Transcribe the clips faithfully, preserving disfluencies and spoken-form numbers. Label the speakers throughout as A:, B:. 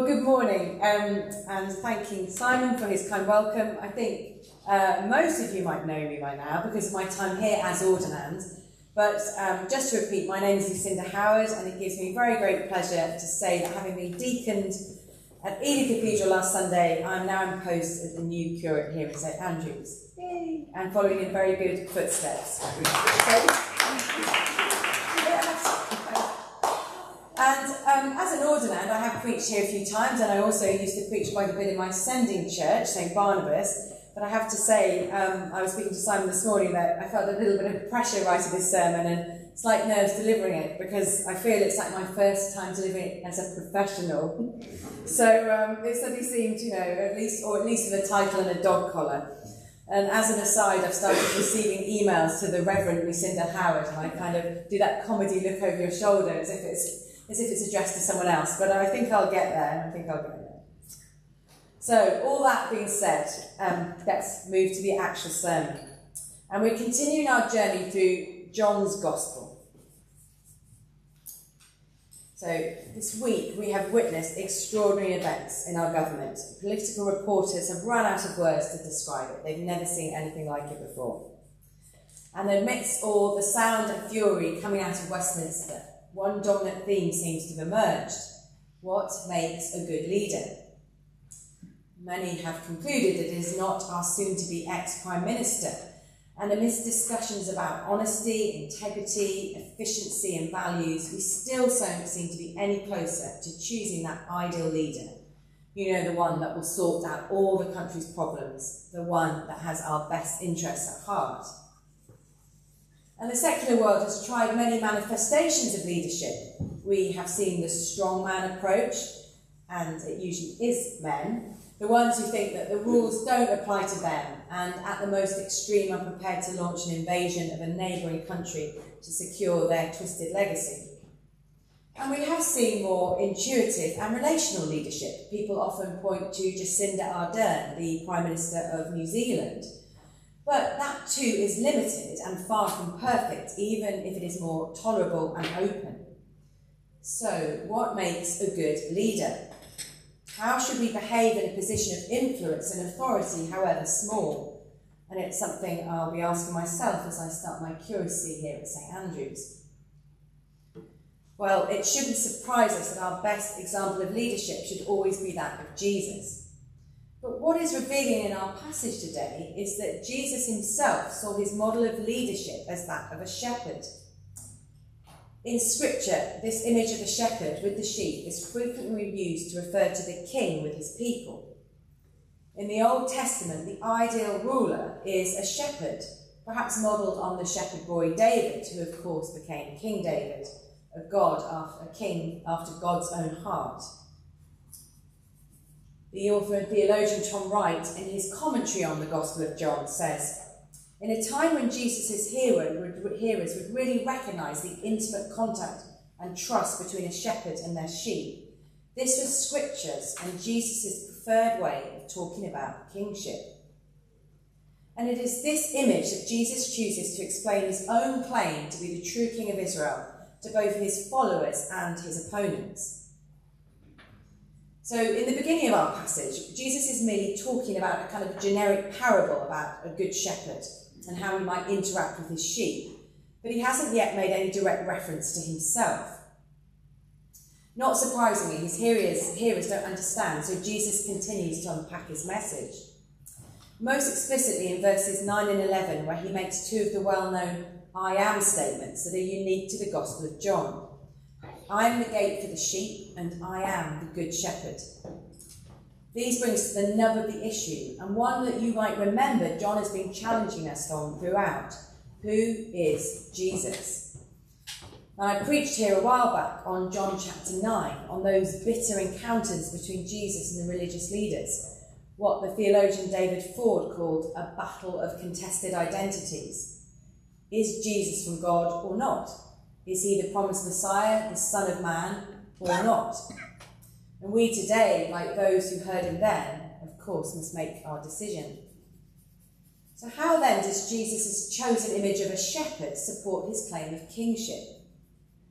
A: good morning, um, and thanking Simon for his kind welcome. I think uh, most of you might know me by now because of my time here as Ordinand. But um, just to repeat, my name is Lucinda Howard, and it gives me very great pleasure to say that having been deaconed at Ely Cathedral last Sunday, I am now imposed as the new curate here at St Andrews. Yay! And following in very good footsteps. And um, as an ordinand, I have preached here a few times, and I also used to preach quite a bit in my sending church, St Barnabas. But I have to say, um, I was speaking to Simon this morning that I felt a little bit of pressure writing this sermon and slight nerves delivering it, because I feel it's like my first time delivering it as a professional. So um, it suddenly seemed, you know, at least, or at least with a title and a dog collar. And as an aside, I've started receiving emails to the Reverend Lucinda Howard, and I kind of do that comedy look over your shoulder as if it's as if it's addressed to someone else, but I think I'll get there, and I think I'll get there. So, all that being said, um, let's move to the actual sermon. And we're continuing our journey through John's Gospel. So, this week we have witnessed extraordinary events in our government. Political reporters have run out of words to describe it. They've never seen anything like it before. And amidst all the sound and fury coming out of Westminster, one dominant theme seems to have emerged. What makes a good leader? Many have concluded it is not our soon-to-be ex-Prime Minister, and amidst discussions about honesty, integrity, efficiency and values, we still don't seem to be any closer to choosing that ideal leader. You know, the one that will sort out all the country's problems, the one that has our best interests at heart. And the secular world has tried many manifestations of leadership. We have seen the strongman approach, and it usually is men, the ones who think that the rules don't apply to them, and at the most extreme are prepared to launch an invasion of a neighbouring country to secure their twisted legacy. And we have seen more intuitive and relational leadership. People often point to Jacinda Ardern, the Prime Minister of New Zealand. But that too is limited and far from perfect, even if it is more tolerable and open. So, what makes a good leader? How should we behave in a position of influence and authority, however small? And it's something I'll be asking myself as I start my curacy here at St Andrews. Well, it shouldn't surprise us that our best example of leadership should always be that of Jesus. But what is revealing in our passage today is that Jesus himself saw his model of leadership as that of a shepherd. In Scripture, this image of the shepherd with the sheep is frequently used to refer to the king with his people. In the Old Testament, the ideal ruler is a shepherd, perhaps modelled on the shepherd boy David, who of course became King David, a god after a king after God's own heart. The author and theologian Tom Wright, in his commentary on the Gospel of John, says, in a time when Jesus' hearers would really recognise the intimate contact and trust between a shepherd and their sheep, this was Scripture's and Jesus' preferred way of talking about kingship. And it is this image that Jesus chooses to explain his own claim to be the true King of Israel to both his followers and his opponents. So in the beginning of our passage, Jesus is merely talking about a kind of generic parable about a good shepherd and how he might interact with his sheep, but he hasn't yet made any direct reference to himself. Not surprisingly, his hearers, hearers don't understand, so Jesus continues to unpack his message. Most explicitly in verses nine and eleven, where he makes two of the well-known I am statements that are unique to the Gospel of John. I am the gate for the sheep, and I am the good shepherd. These bring us to the nub of the issue, and one that you might remember John has been challenging us on throughout. Who is Jesus? And I preached here a while back on John chapter nine, on those bitter encounters between Jesus and the religious leaders, what the theologian David Ford called a battle of contested identities. Is Jesus from God or not? Is he the promised Messiah, the Son of Man, or not? And we today, like those who heard him then, of course, must make our decision. So how then does Jesus' chosen image of a shepherd support his claim of kingship?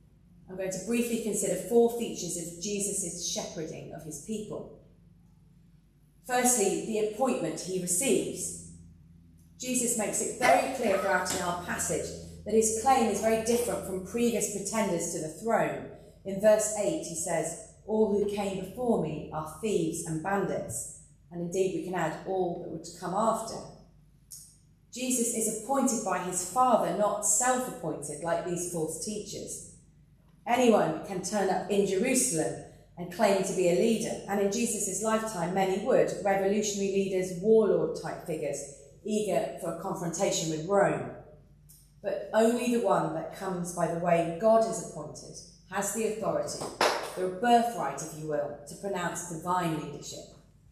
A: I'm going to briefly consider four features of Jesus' shepherding of his people. Firstly, the appointment he receives. Jesus makes it very clear throughout in our passage that his claim is very different from previous pretenders to the throne. In verse eight, he says, "All who came before me are thieves and bandits." And indeed, we can add all that would come after. Jesus is appointed by his Father, not self-appointed like these false teachers. Anyone can turn up in Jerusalem and claim to be a leader, and in Jesus' lifetime many would, revolutionary leaders, warlord-type figures, eager for a confrontation with Rome. But only the one that comes by the way God has appointed has the authority, the birthright, if you will, to pronounce divine leadership.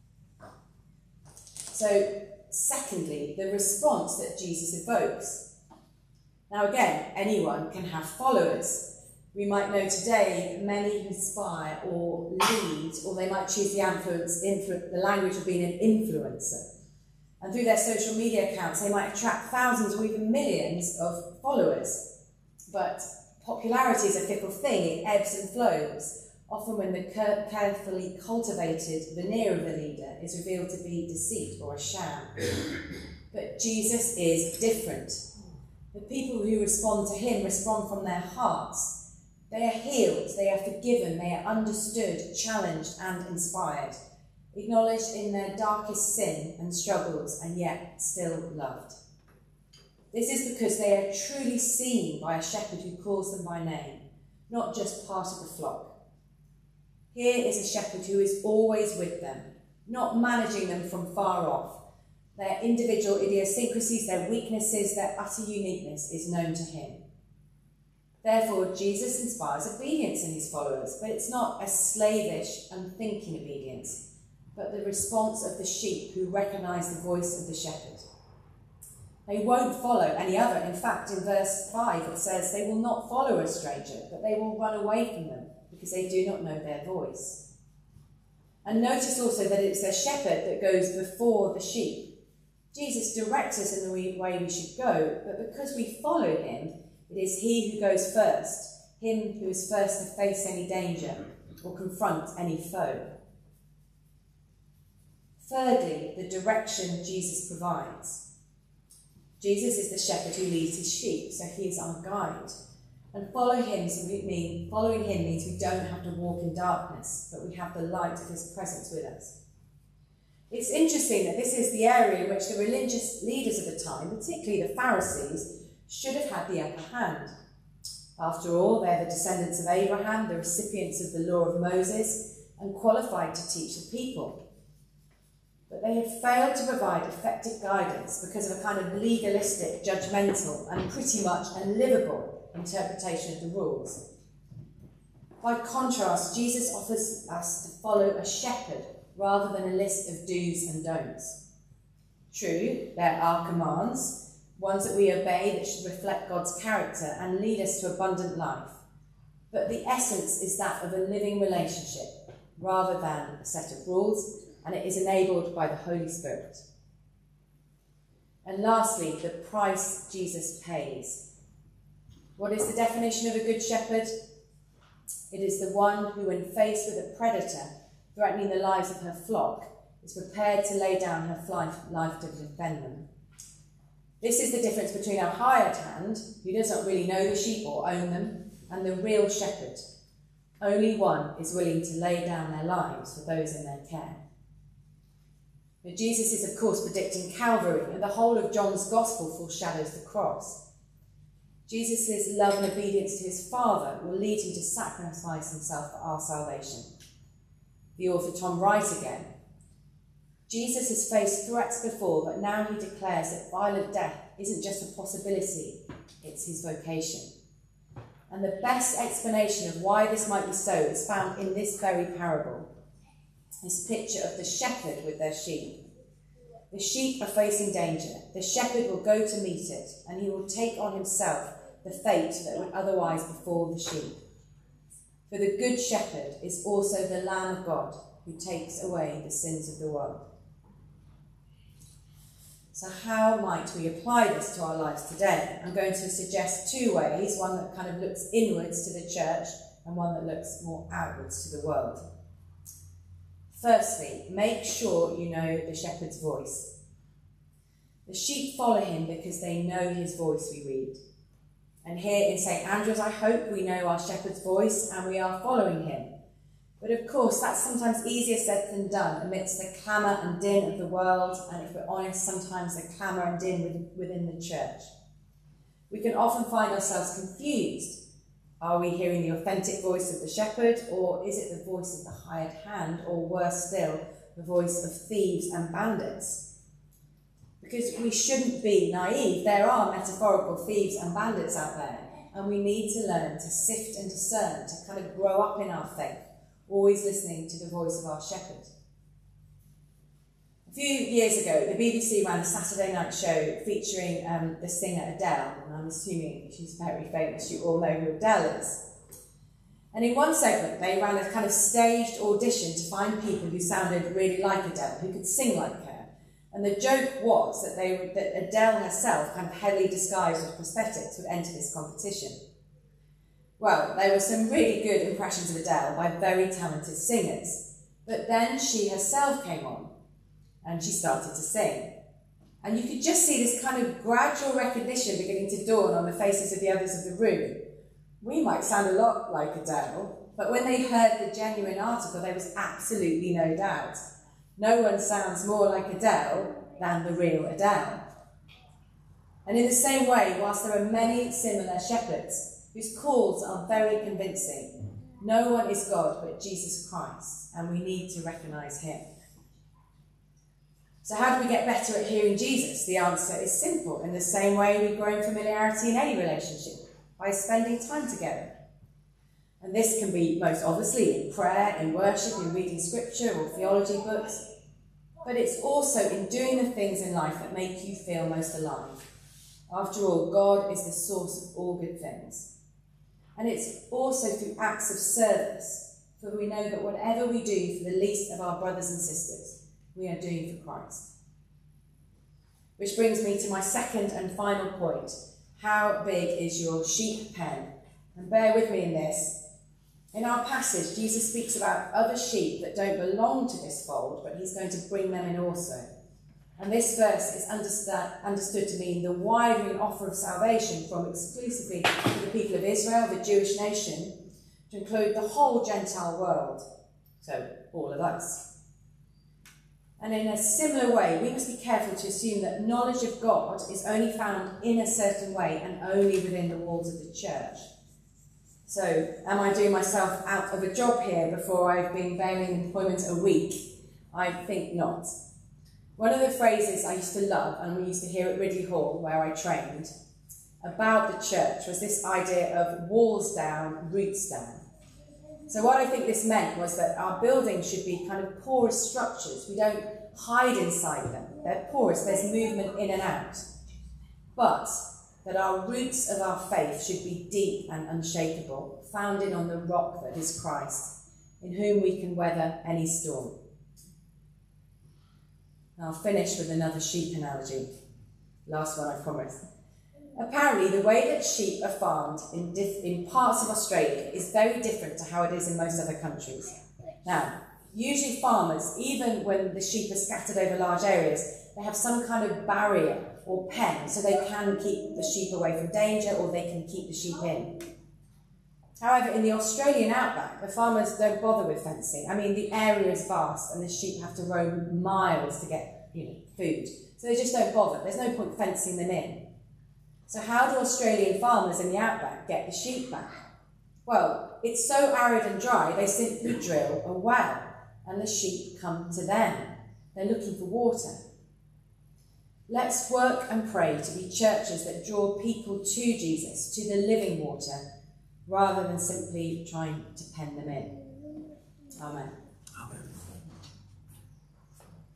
A: So, secondly, the response that Jesus evokes. Now again, anyone can have followers. We might know today many who inspire or lead, or they might choose the, influence, influ- the language of being an influencer. And through their social media accounts, they might attract thousands or even millions of followers. But popularity is a fickle thing, it ebbs and flows. Often when the carefully cultivated veneer of the leader is revealed to be deceit or a sham. But Jesus is different. The people who respond to him respond from their hearts. They are healed, they are forgiven, they are understood, challenged and inspired, acknowledged in their darkest sin and struggles, and yet still loved. This is because they are truly seen by a shepherd who calls them by name, not just part of the flock. Here is a shepherd who is always with them, not managing them from far off. Their individual idiosyncrasies, their weaknesses, their utter uniqueness is known to him. Therefore, Jesus inspires obedience in his followers, but it's not a slavish, unthinking obedience, but the response of the sheep who recognise the voice of the shepherd. They won't follow any other. In fact, in verse five it says they will not follow a stranger, but they will run away from them because they do not know their voice. And notice also that it's the shepherd that goes before the sheep. Jesus directs us in the way we should go, but because we follow him, it is he who goes first, him who is first to face any danger or confront any foe. Thirdly, the direction Jesus provides. Jesus is the shepherd who leads his sheep, so he is our guide. And follow him, so we mean, following him means we don't have to walk in darkness, but we have the light of his presence with us. It's interesting that this is the area in which the religious leaders of the time, particularly the Pharisees, should have had the upper hand. After all, they're the descendants of Abraham, the recipients of the law of Moses, and qualified to teach the people. But they had failed to provide effective guidance because of a kind of legalistic, judgmental, and pretty much unlivable interpretation of the rules. By contrast, Jesus offers us to follow a shepherd rather than a list of do's and don'ts. True, there are commands, ones that we obey that should reflect God's character and lead us to abundant life. But the essence is that of a living relationship rather than a set of rules, and it is enabled by the Holy Spirit. And lastly, the price Jesus pays. What is the definition of a good shepherd? It is the one who, when faced with a predator threatening the lives of her flock, is prepared to lay down her life to defend them. This is the difference between a hired hand, who doesn't really know the sheep or own them, and the real shepherd. Only one is willing to lay down their lives for those in their care. But Jesus is, of course, predicting Calvary, and the whole of John's Gospel foreshadows the cross. Jesus' love and obedience to his Father will lead him to sacrifice himself for our salvation. The author Tom Wright again. Jesus has faced threats before, but now he declares that violent death isn't just a possibility, it's his vocation. And the best explanation of why this might be so is found in this very parable. This picture of the shepherd with their sheep. The sheep are facing danger. The shepherd will go to meet it, and he will take on himself the fate that would otherwise befall the sheep. For the good shepherd is also the Lamb of God, who takes away the sins of the world. So how might we apply this to our lives today? I'm going to suggest two ways, one that kind of looks inwards to the church and one that looks more outwards to the world. Firstly, make sure you know the shepherd's voice. The sheep follow him because they know his voice, we read. And here in St Andrews, I hope we know our shepherd's voice and we are following him. But of course, that's sometimes easier said than done amidst the clamour and din of the world, and if we're honest, sometimes the clamour and din within the church. We can often find ourselves confused. Are we hearing the authentic voice of the shepherd, or is it the voice of the hired hand, or worse still, the voice of thieves and bandits? Because we shouldn't be naive. There are metaphorical thieves and bandits out there, and we need to learn to sift and discern, to kind of grow up in our faith, always listening to the voice of our shepherd. A few years ago, the B B C ran a Saturday night show featuring um, the singer Adele, and I'm assuming she's very famous. You all know who Adele is. And in one segment, they ran a kind of staged audition to find people who sounded really like Adele, who could sing like her. And the joke was that, they, that Adele herself, kind of heavily disguised with prosthetics, would enter this competition. Well, there were some really good impressions of Adele by very talented singers, but then she herself came on and she started to sing. And you could just see this kind of gradual recognition beginning to dawn on the faces of the others of the room. We might sound a lot like Adele, but when they heard the genuine article, there was absolutely no doubt. No one sounds more like Adele than the real Adele. And in the same way, whilst there are many similar shepherds, whose calls are very convincing, no one is God but Jesus Christ, and we need to recognise him. So how do we get better at hearing Jesus? The answer is simple. In the same way we grow in familiarity in any relationship, by spending time together. And this can be most obviously in prayer, in worship, in reading scripture or theology books, but it's also in doing the things in life that make you feel most alive. After all, God is the source of all good things. And it's also through acts of service, for we know that whatever we do for the least of our brothers and sisters, we are doing for Christ. Which brings me to my second and final point. How big is your sheep pen? And bear with me in this. In our passage, Jesus speaks about other sheep that don't belong to this fold, but he's going to bring them in also. And this verse is understood to mean the widening offer of salvation from exclusively to the people of Israel, the Jewish nation, to include the whole Gentile world, so all of us. And in a similar way, we must be careful to assume that knowledge of God is only found in a certain way and only within the walls of the church. So, am I doing myself out of a job here before I've been bearing employment a week? I think not. One of the phrases I used to love, and we used to hear at Ridley Hall, where I trained, about the church was this idea of walls down, roots down. So what I think this meant was that our buildings should be kind of porous structures. We don't hide inside them. They're porous, there's movement in and out. But that our roots of our faith should be deep and unshakable, founded on the rock that is Christ, in whom we can weather any storm. I'll finish with another sheep analogy. Last one, I promise. Apparently, the way that sheep are farmed in, diff in parts of Australia is very different to how it is in most other countries. Now, usually farmers, even when the sheep are scattered over large areas, they have some kind of barrier or pen so they can keep the sheep away from danger, or they can keep the sheep in. However, in the Australian outback, the farmers don't bother with fencing. I mean, the area is vast and the sheep have to roam miles to get, you know, food. So they just don't bother. There's no point fencing them in. So how do Australian farmers in the outback get the sheep back? Well, it's so arid and dry, they simply drill a well and the sheep come to them. They're looking for water. Let's work and pray to be churches that draw people to Jesus, to the living water, rather than simply trying to pen them in. Amen.
B: Amen.